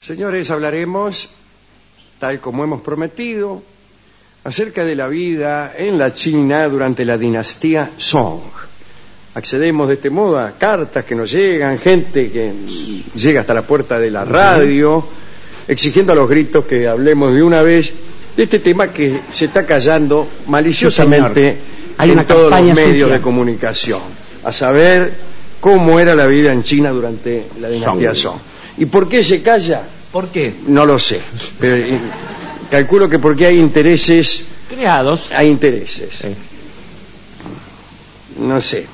Señores, hablaremos, tal como hemos prometido, acerca de la vida en la China durante la dinastía Song. Accedemos de este modo a cartas que nos llegan, gente que llega hasta la puerta de la radio, exigiendo a los gritos que hablemos de una vez de este tema que se está callando maliciosamente en todos los medios de comunicación, a saber cómo era la vida en China durante la dinastía Song. ¿Y por qué se calla? ¿Por qué? No lo sé, pero calculo que porque hay intereses creados. Hay intereses. Sí. No sé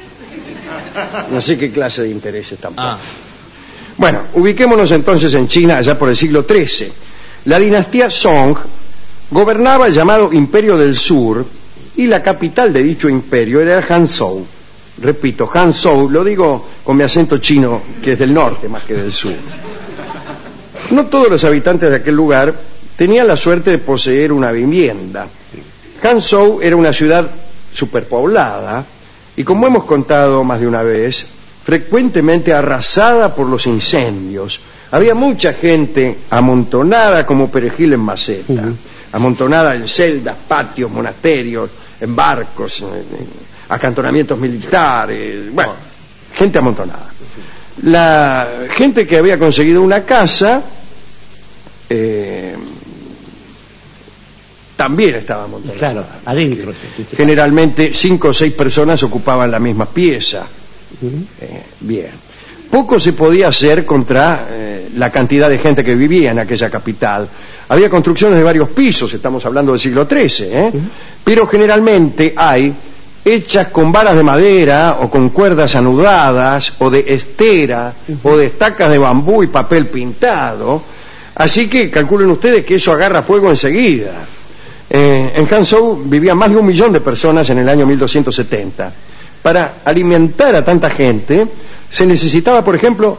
qué clase de intereses tampoco. Bueno, ubiquémonos entonces en China allá por el siglo XIII. La dinastía Song gobernaba el llamado Imperio del Sur y la capital de dicho imperio era Hanzhou. Repito, Hanzhou, lo digo con mi acento chino, que es del norte más que del sur. No todos los habitantes de aquel lugar tenían la suerte de poseer una vivienda. Hanzhou era una ciudad superpoblada y, como hemos contado más de una vez, frecuentemente arrasada por los incendios. Había mucha gente amontonada como perejil en maceta, amontonada en celdas, patios, monasterios, en barcos, en acantonamientos militares, bueno, gente amontonada. La gente que había conseguido una casa también estaba amontonada. Claro, adentro. Generalmente 5 o 6 personas ocupaban la misma pieza. Bien. Poco se podía hacer contra la cantidad de gente que vivía en aquella capital. Había construcciones de varios pisos, estamos hablando del siglo XIII, pero generalmente hay hechas con varas de madera o con cuerdas anudadas o de estera o de estacas de bambú y papel pintado, así que calculen ustedes que eso agarra fuego enseguida. En Hanzhou vivían más de 1 millón de personas en el año 1270. Para alimentar a tanta gente se necesitaba, por ejemplo,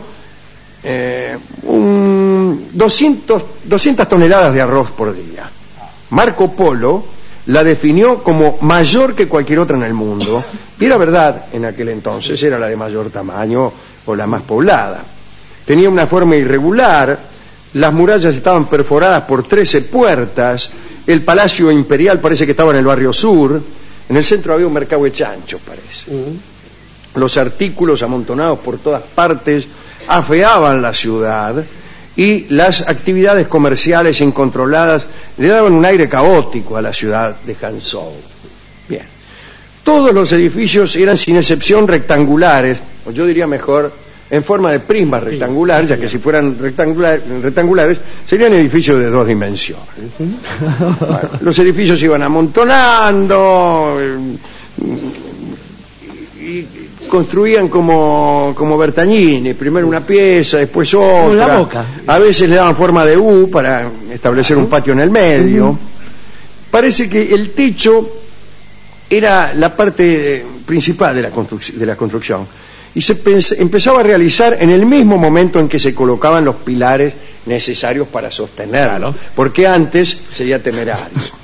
200 toneladas de arroz por día. Marco Polo la definió como mayor que cualquier otra en el mundo, y era verdad, en aquel entonces era la de mayor tamaño o la más poblada. Tenía una forma irregular, las murallas estaban perforadas por 13 puertas, el palacio imperial parece que estaba en el barrio sur, en el centro había un mercado de chanchos, parece. Los artículos amontonados por todas partes afeaban la ciudad y las actividades comerciales incontroladas le daban un aire caótico a la ciudad de Hanzhou. Bien. Todos los edificios eran sin excepción rectangulares, o yo diría mejor, en forma de prisma rectangular, ya que si fueran rectangulares serían edificios de 2 dimensiones. Bueno, los edificios se iban amontonando y construían como Bertagnini, primero una pieza, después otra. La boca. A veces le daban forma de U para establecer un patio en el medio. Parece que el techo era la parte principal de la construcción y se empezaba a realizar en el mismo momento en que se colocaban los pilares necesarios para sostenerlo, porque antes sería temerario.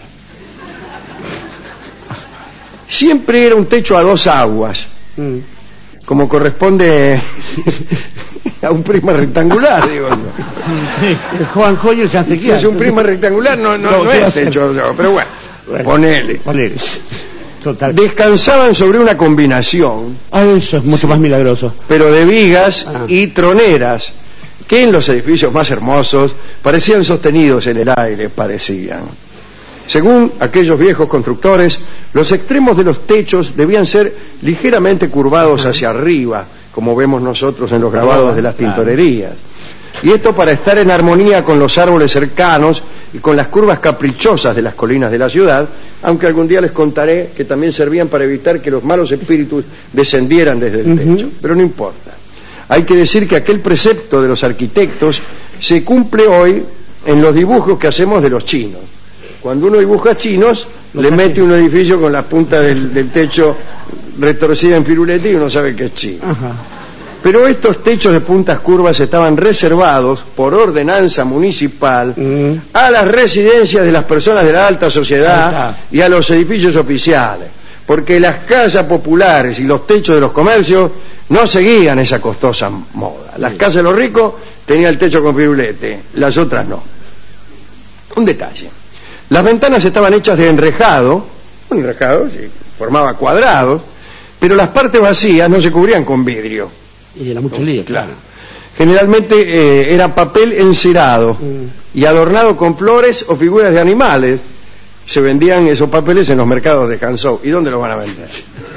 Siempre era un techo a 2 aguas, como corresponde a un prisma rectangular, digo yo. Juan Joyo se hace. Si es un prisma rectangular no es techo, pero bueno, ponele. Total. Descansaban sobre una combinación, eso es mucho más milagroso, pero de vigas y troneras, que en los edificios más hermosos parecían sostenidos en el aire, Según aquellos viejos constructores, los extremos de los techos debían ser ligeramente curvados hacia arriba, como vemos nosotros en los grabados de las tintorerías. Y esto para estar en armonía con los árboles cercanos y con las curvas caprichosas de las colinas de la ciudad, aunque algún día les contaré que también servían para evitar que los malos espíritus descendieran desde el techo. Pero no importa. Hay que decir que aquel precepto de los arquitectos se cumple hoy en los dibujos que hacemos de los chinos. Cuando uno dibuja chinos, le mete un edificio con la punta del techo retorcida en firulete y uno sabe que es chino. Pero estos techos de puntas curvas estaban reservados por ordenanza municipal a las residencias de las personas de la alta sociedad y a los edificios oficiales, porque las casas populares y los techos de los comercios no seguían esa costosa moda. Las casas de los ricos tenía el techo con firulete, las otras no. Un detalle. Las ventanas estaban hechas de enrejado, un enrejado sí, formaba cuadrados, pero las partes vacías no se cubrían con vidrio. Y era mucho lío, claro. Generalmente era papel encerado y adornado con flores o figuras de animales. Se vendían esos papeles en los mercados de Hangzhou. ¿Y dónde los van a vender?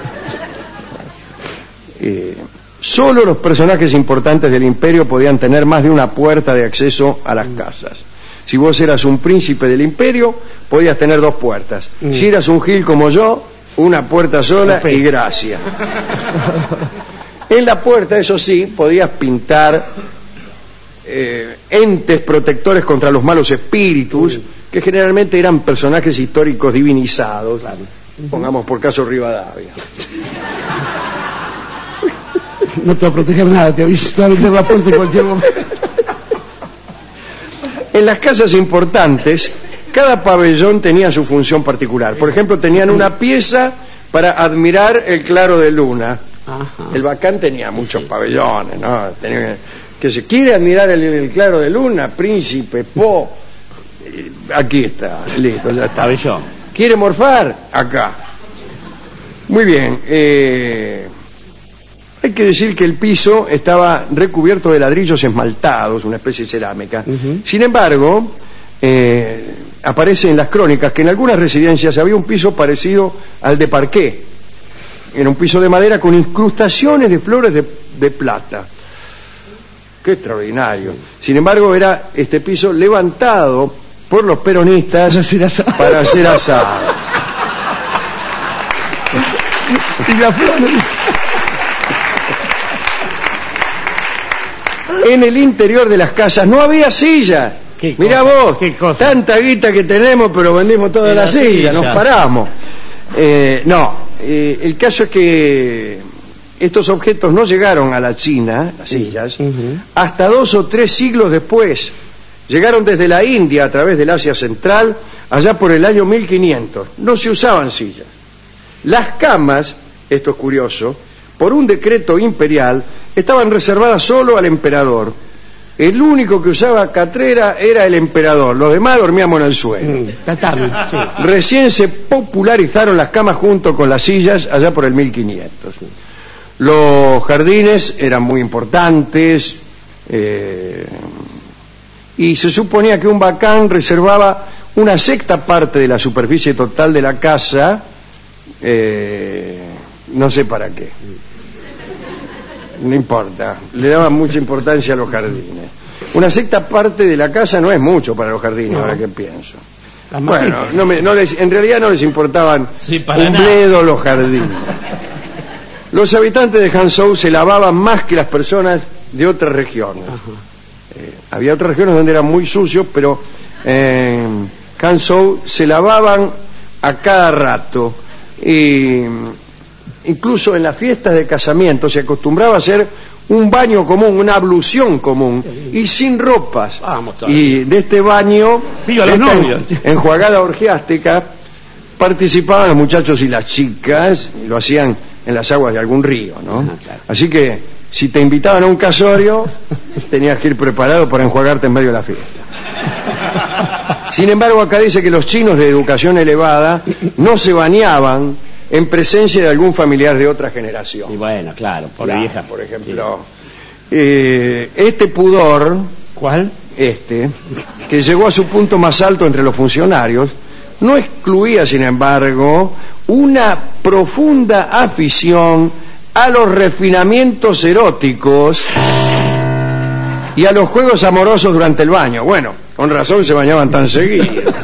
Solo los personajes importantes del imperio podían tener más de una puerta de acceso a las casas. Si vos eras un príncipe del imperio, podías tener 2 puertas. Si eras un gil como yo, una puerta sola y gracias. En la puerta, eso sí, podías pintar entes protectores contra los malos espíritus, que generalmente eran personajes históricos divinizados. Claro. Pongamos por caso Rivadavia. No te va a proteger nada, te va a vender la puerta en cualquier momento. En las casas importantes, cada pabellón tenía su función particular. Por ejemplo, tenían una pieza para admirar el claro de luna. Ajá. El bacán tenía muchos pabellones, ¿no? Tenía, que se quiere admirar el claro de luna, príncipe, aquí está, listo, ya está. Pabellón. ¿Quiere morfar? Acá. Muy bien. Hay que decir que el piso estaba recubierto de ladrillos esmaltados, una especie de cerámica. Sin embargo, aparece en las crónicas que en algunas residencias había un piso parecido al de parqué. Era un piso de madera con incrustaciones de flores de plata. ¡Qué extraordinario! Sin embargo, era este piso levantado por los peronistas para hacer asado. Y la flor... En el interior de las casas no había sillas. Mirá vos, tanta guita que tenemos, pero vendimos todas las sillas, nos paramos. El caso es que estos objetos no llegaron a la China, las sillas, hasta 2 o 3 siglos después. Llegaron desde la India a través del Asia Central, allá por el año 1500. No se usaban sillas. Las camas, esto es curioso, por un decreto imperial, estaban reservadas solo al emperador. El único que usaba catrera era el emperador, los demás dormíamos en el suelo. Recién se popularizaron las camas junto con las sillas allá por el 1500. Los jardines eran muy importantes y se suponía que un bacán reservaba una 6ª parte de la superficie total de la casa, no sé para qué. No importa, le daban mucha importancia a los jardines. Una 6ª parte de la casa no es mucho para los jardines, ahora que pienso. Bueno, en realidad no les importaban un bledo los jardines. Los habitantes de Hangzhou se lavaban más que las personas de otras regiones. Había otras regiones donde eran muy sucios, pero en Hangzhou se lavaban a cada rato. Y incluso en las fiestas de casamiento se acostumbraba a hacer un baño común, una ablución común, y sin ropas. Y de este baño, enjuagada orgiástica, participaban los muchachos y las chicas, y lo hacían en las aguas de algún río, ¿no? Así que si te invitaban a un casorio, tenías que ir preparado para enjuagarte en medio de la fiesta. Sin embargo, acá dice que los chinos de educación elevada no se bañaban en presencia de algún familiar de otra generación. Y bueno, claro, por la vieja, por ejemplo. Sí. Este pudor, ¿cuál? Que llegó a su punto más alto entre los funcionarios, no excluía, sin embargo, una profunda afición a los refinamientos eróticos y a los juegos amorosos durante el baño. Bueno, con razón se bañaban tan seguido.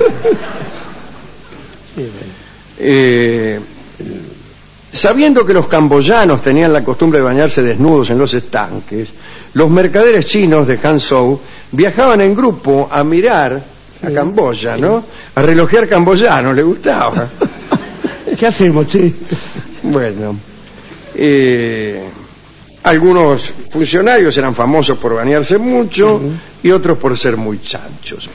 Sabiendo que los camboyanos tenían la costumbre de bañarse desnudos en los estanques, los mercaderes chinos de Hangzhou viajaban en grupo a mirar a Camboya, ¿no? A relojear camboyanos, les gustaba. ¿Qué hacemos, che? Bueno, algunos funcionarios eran famosos por bañarse mucho y otros por ser muy chanchos.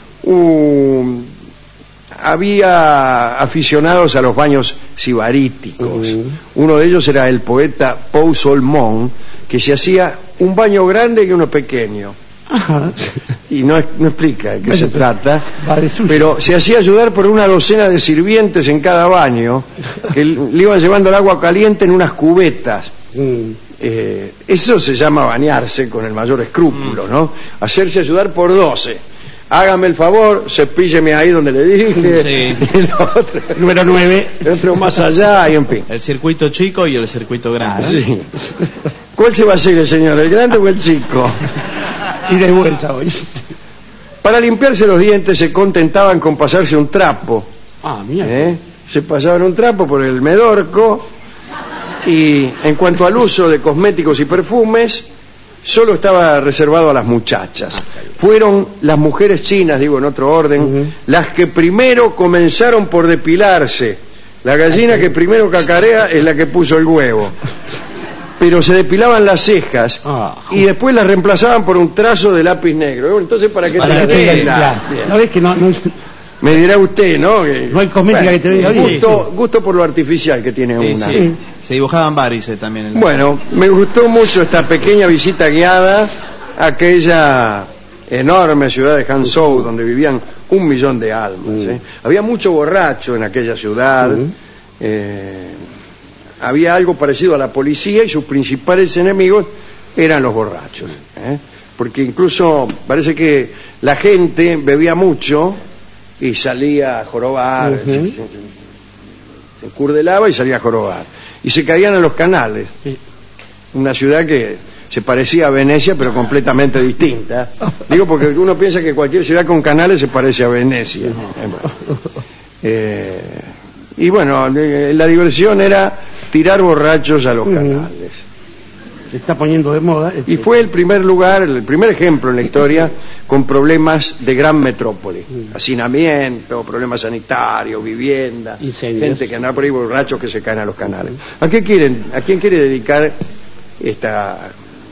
Había aficionados a los baños sibaríticos. Uno de ellos era el poeta Pou Solmon, que se hacía un baño grande y uno pequeño. Ajá. y no explica de qué Bueno, se trata, va de suyo. pero se hacía ayudar por una docena de sirvientes en cada baño, que le iban llevando el agua caliente en unas cubetas. Eso se llama bañarse con el mayor escrúpulo, ¿no? Hacerse ayudar por 12. Hágame el favor, cepílleme ahí donde le dije. Sí. Y la otra, Número 9. otro más allá y en fin. El circuito chico y el circuito grande. Sí. ¿Cuál se va a hacer el señor, el grande o el chico? Y de vuelta hoy. Para limpiarse los dientes se contentaban con pasarse un trapo. Ah, mira. Se pasaban un trapo por el medorco. Y en cuanto al uso de cosméticos y perfumes, solo estaba reservado a las muchachas. Fueron las mujeres chinas, digo en otro orden, las que primero comenzaron por depilarse. La gallina que primero cacarea es la que puso el huevo. Pero se depilaban las cejas y después las reemplazaban por un trazo de lápiz negro. Bueno, entonces, ¿para qué te las depilas? ¿No ves que no Me dirá usted, ¿no? Que, no hay cosmética que te venga bien? Gusto por lo artificial que tiene Sí, una. sí. Se dibujaban varices también. Bueno, me gustó mucho esta pequeña visita guiada a aquella enorme ciudad de Hangzhou, donde vivían 1 millón de almas. Había mucho borracho en aquella ciudad. Había algo parecido a la policía y sus principales enemigos eran los borrachos. Porque incluso parece que la gente bebía mucho y salía a jorobar, se encurdelaba y salía a jorobar. Y se caían en los canales. Una ciudad que se parecía a Venecia, pero completamente distinta. Digo porque uno piensa que cualquier ciudad con canales se parece a Venecia. Y bueno, la diversión era tirar borrachos a los canales. Se está poniendo de moda. Y fue el primer lugar, el primer ejemplo en la historia con problemas de gran metrópoli. Hacinamiento, problemas sanitarios, vivienda, incendios. Gente que anda por ahí, borrachos que se caen a los canales. ¿A quién quiere dedicar esta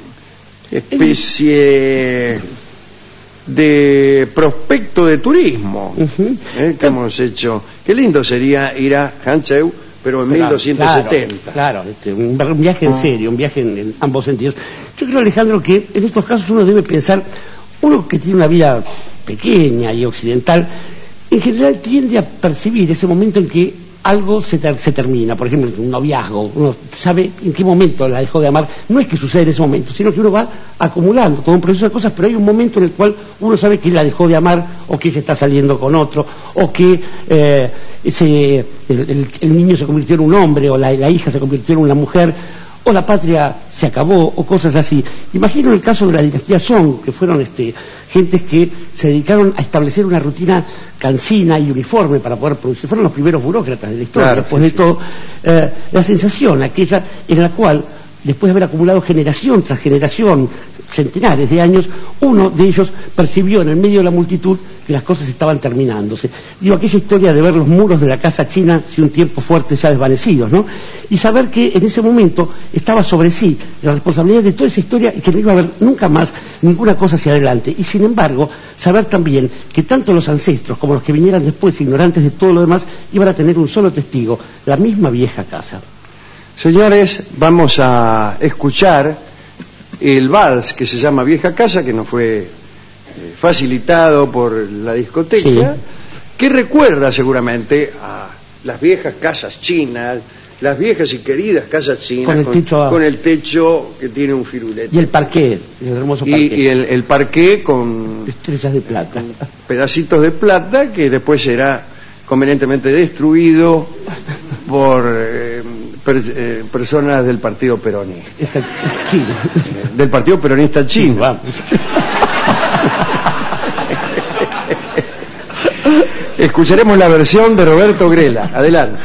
especie de prospecto de turismo que hemos hecho? Qué lindo sería ir a Hangzhou, pero en 1270. Claro, un viaje en serio, un viaje en ambos sentidos. Yo creo, Alejandro, que en estos casos uno debe pensar, uno que tiene una vida pequeña y occidental, en general tiende a percibir ese momento en que algo se termina. Por ejemplo, un noviazgo, uno sabe en qué momento la dejó de amar. No es que sucede en ese momento, sino que uno va acumulando todo un proceso de cosas, pero hay un momento en el cual uno sabe que la dejó de amar, o que se está saliendo con otro, o que el niño se convirtió en un hombre, o la hija se convirtió en una mujer, o la patria se acabó, o cosas así. Imagino el caso de la dinastía Song, que fueron gentes que se dedicaron a establecer una rutina cansina y uniforme para poder producir. Fueron los primeros burócratas de la historia. Claro, después de todo, la sensación aquella en la cual, después de haber acumulado generación tras generación, centenares de años, uno de ellos percibió en el medio de la multitud que las cosas estaban terminándose. Digo, aquella historia de ver los muros de la casa china si un tiempo fuerte ya desvanecidos, ¿no? Y saber que en ese momento estaba sobre sí la responsabilidad de toda esa historia y que no iba a haber nunca más ninguna cosa hacia adelante. Y sin embargo, saber también que tanto los ancestros como los que vinieran después, ignorantes de todo lo demás, iban a tener un solo testigo, la misma vieja casa. Señores, vamos a escuchar el vals que se llama Vieja Casa, que nos fue facilitado por la discoteca, que recuerda seguramente a las viejas casas chinas, las viejas y queridas casas chinas con el techo que tiene un firulete. Y el parqué, el hermoso parqué. Y el parqué con estrellas de plata. Pedacitos de plata que después será convenientemente destruido por personas del Partido Peronista. Chino. Del Partido Peronista chino. Vamos. Escucharemos la versión de Roberto Grela. Adelante.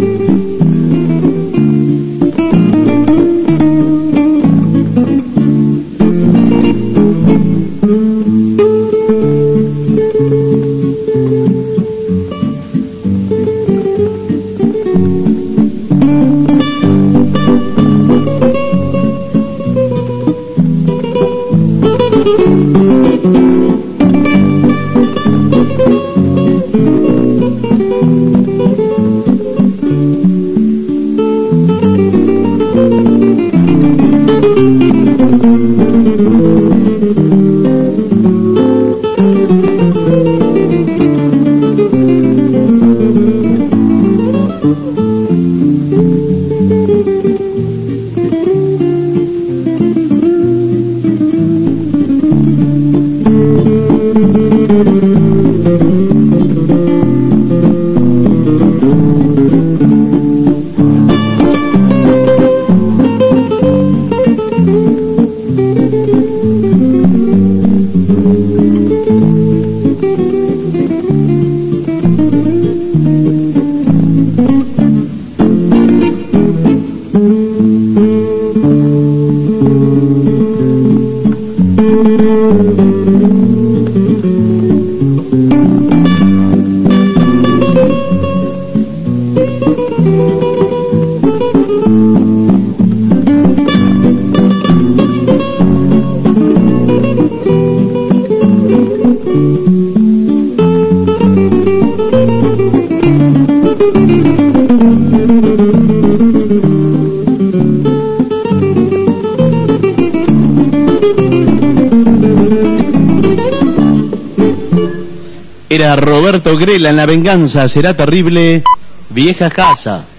Era Roberto Grela en La venganza será terrible, Vieja casa.